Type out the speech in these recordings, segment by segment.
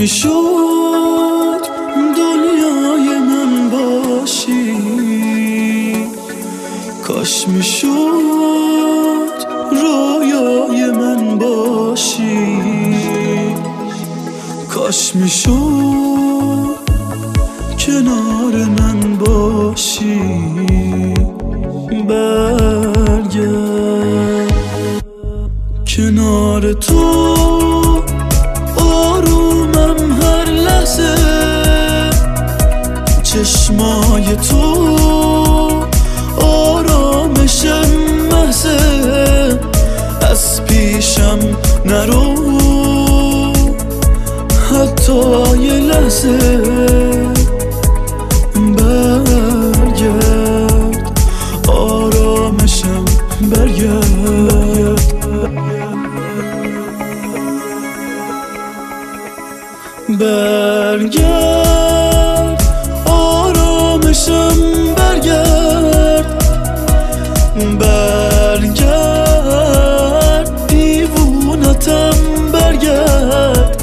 میشد دنیای من باشی، کاش میشد رویای من باشی، کاش میشد کنار من باشی. برگرد کنار تو آرومم هر لحظه، چشمای تو آرامشم محضه، از پیشم نرو حتی یه لحظه. برگرد آرامشم برگرد، برگرد آرامشم برگرد، برگرد دیوونتم برگرد،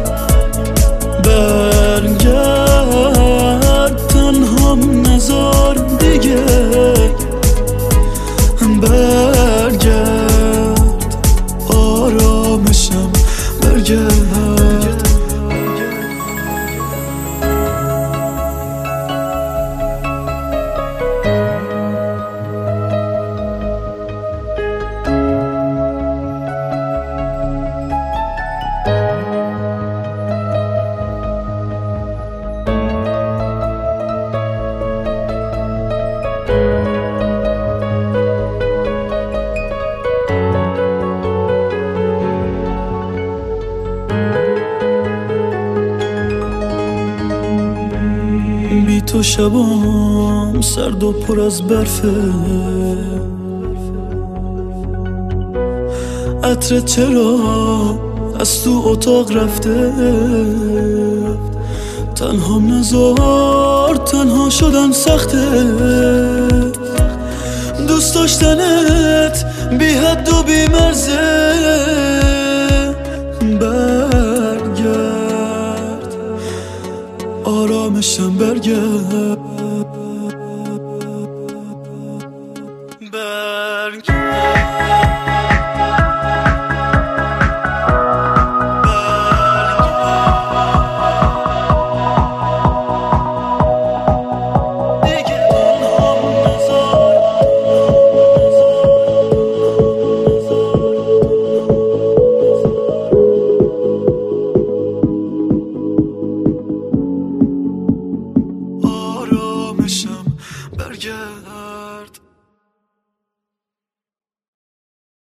برگرد تنهام نذار دیگه، برگرد آرامشم برگرد. بی تو شبام سرد و پر از برفه، عطرت چرا از تو اتاق رفته، تنهام نذار تنها شدن سخته، دوست داشتنت بی حد و بی مرزه. برگرد آرامشم برگرد،